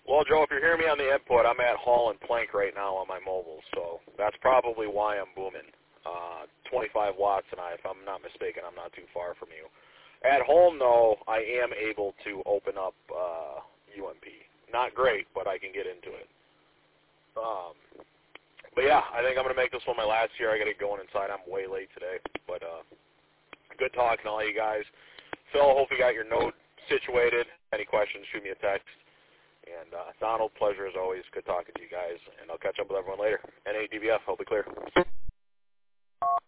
Well, Joe, if you're hearing me on the input, I'm at Hall and Plank right now on my mobile, so that's probably why I'm booming. 25 watts, and if I'm not mistaken, I'm not too far from you. At home, though, I am able to open up UMP. Not great, but I can get into it. But yeah, I think I'm going to make this one my last year. I got to get going inside. I'm way late today, but good talking to all you guys. Phil, hope you got your note situated. Any questions, shoot me a text. And Donald, pleasure as always. Good talking to you guys, and I'll catch up with everyone later. NADBF, hope it clear.